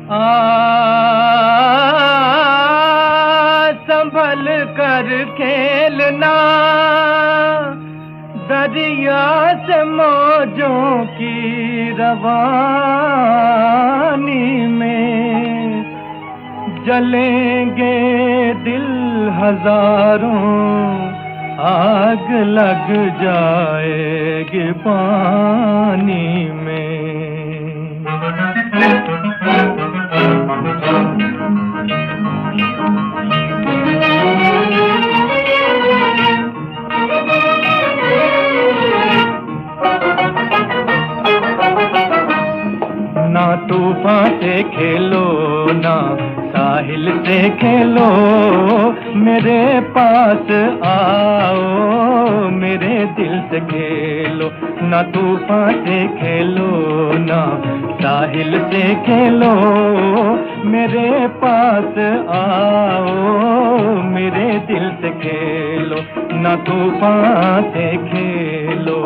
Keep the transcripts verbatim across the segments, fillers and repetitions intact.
आ संभल कर खेलना, दरिया से मौजों की रवानी में जलेंगे दिल हजारों, आग लग जाएगी पानी में। ना तूफान से खेलो ना साहिल से खेलो, मेरे पास आओ मेरे दिल से खेलो। ना तूफान से खेलो ना साहिल से खेलो, मेरे पास आओ मेरे दिल से खेलो। ना तूफान से खेलो।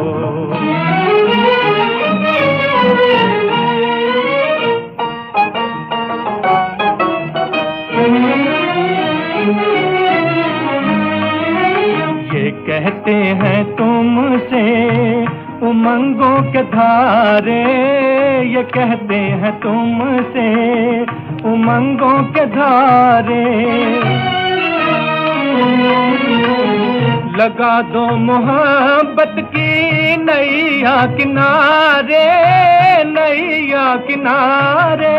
ये कहते हैं तुमसे उमंगों के धारे, ये कहते हैं तुमसे उमंगों के धारे। लगा दो मोहब्बत की नैया किनारे, नैया किनारे।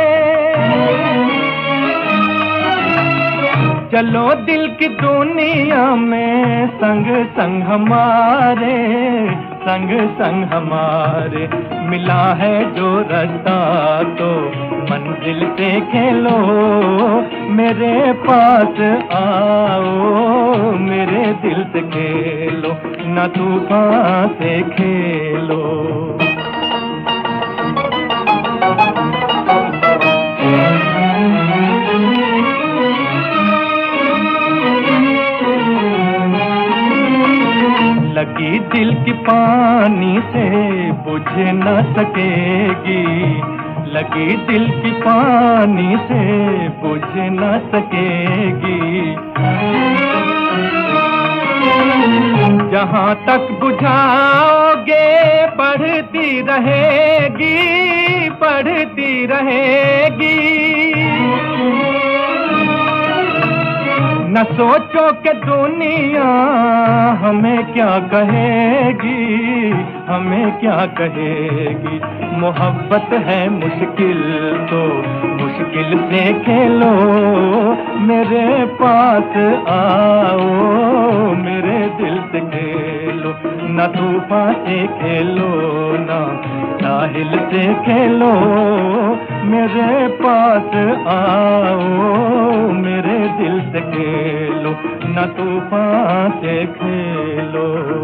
चलो दिल की दुनिया में संग संग हमारे, संग संग हमारे। मिला है जो रास्ता तो मंजिल से खेलो, मेरे पास आओ मेरे दिल से खेलो। ना तूफान से खेलो। लगी दिल की पानी से बुझ न सकेगी, लगी दिल की पानी से बुझ न सकेगी। जहाँ तक बुझाओगे बढ़ती रहेगी, बढ़ती रहेगी। न सोचो कि दुनिया हमें क्या कहेगी, हमें क्या कहेगी। मोहब्बत है मुश्किल तो मुश्किल से खेलो, मेरे पास आओ मेरे दिल से खेलो। न तूफान से खेलो ना साहिल से खेलो, मेरे पास आओ मेरे दिल से खेलो। न तूफान से खेलो।